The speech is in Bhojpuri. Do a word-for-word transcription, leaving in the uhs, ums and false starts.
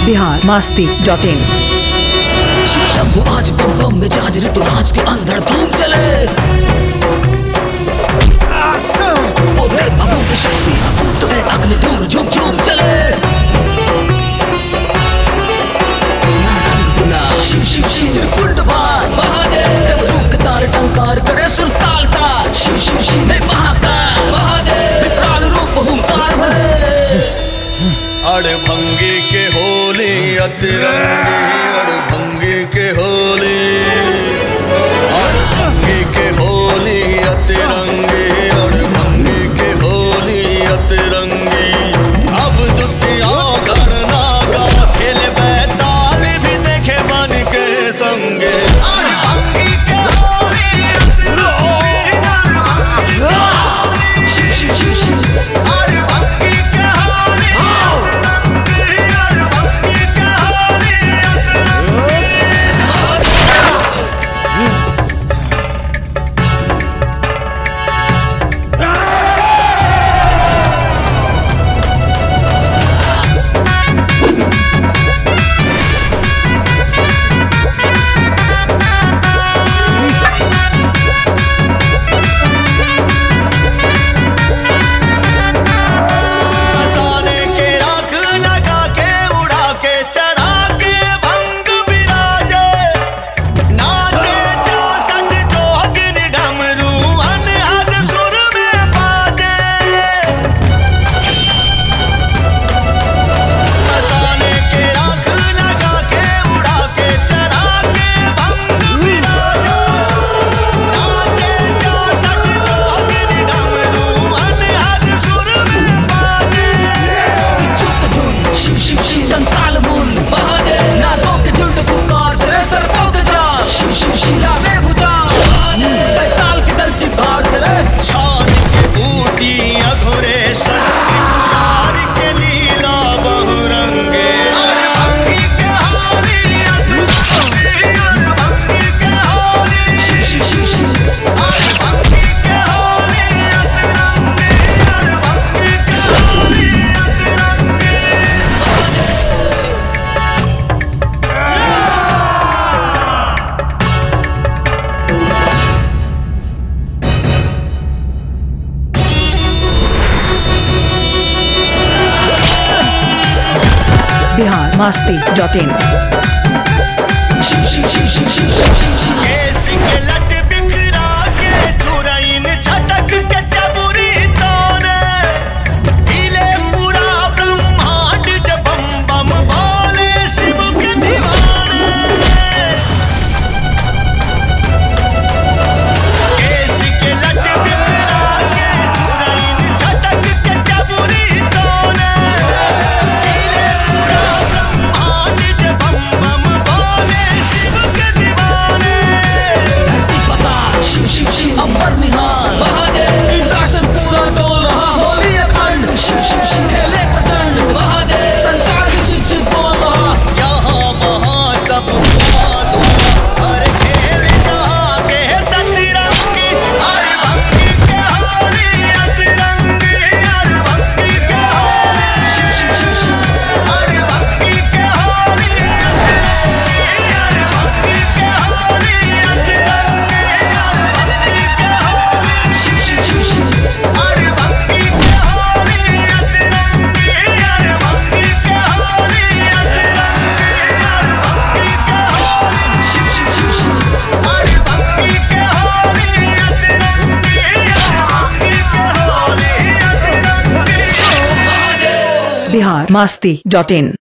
Bihar Masti dot in. शिव शंभु आज बम बम में जाज ऋतुराज के अंदर धूम चले। वो दे अबूत शक्ति अबूत है अग्नि धूम झूम झूम चले। शिव शिव शिव कुंड बार महादेव रूप के तार टंकार करे सुर ताल ताल। शिव शिव शिव है महाकाल महादेव विकराल रूप हुंकार भरे। अड़भंगी के होली अतिरंगी अड़भंगी के होली अड़भंगी के होली अतिरंगी अड़भंगी के होली अतिरंगी। अब दुतिया गणनागा खेल बैताल भी देखे बन के संगे। अड़भंगी के होली अतिरंगी शिव शिव शिव शिव अड़भंगी के होली बिहार मस्ती डॉट इन। शिव शिव शिव शिव शिव शिव शिव शिव केसी के लट बिखरा के चुरैन छटक के चबुरी तोरे। हिले पूरा ब्रह्मांड जब बम बम बोले शिव के दीवाने। केसी के लट बिखरा के चुरैन छटक के चबुरी तोरे। हिले पूरा ब्रह्मांड जब बम बम बोले शिव के दीवाने। धरती पता शिव शिव शिव अंबर निहाल महादेव इंद्रासन पूरा डोल रहा होली अखंड। शिव शिव शिव खेले प्रचंड महादेव संसार में शिव शिव बोल रहा। यहाँ वहाँ सब दो हर खेल जहाँ के सतरंगी। अड़भंगी के होली अतिरंगी अड़भंगी के होली। शिव शिव शिव शिव अड़भंगी के होली अतिरंगी अड़भंगी के होली अतिरंगी अड़भंगी के होली। शिव शिव शिव शिव अड़भंगी के होली अतिरंगी अड़भंगी के होली अतिरंगी अड़भंगी के होली। शिव शिव शिव शिव अड़भंगी के होली अतिरंगी अड़भंगी के होली अतिरंगी। बिहार मस्ती डॉट इन।